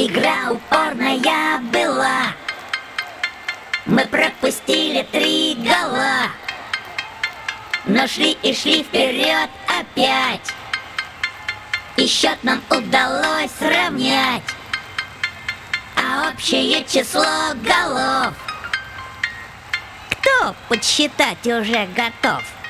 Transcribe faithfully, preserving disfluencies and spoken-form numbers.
Игра упорная была. Мы пропустили три гола, но шли и шли вперед опять, и счет нам удалось сравнять. А общее число голов кто подсчитать уже готов?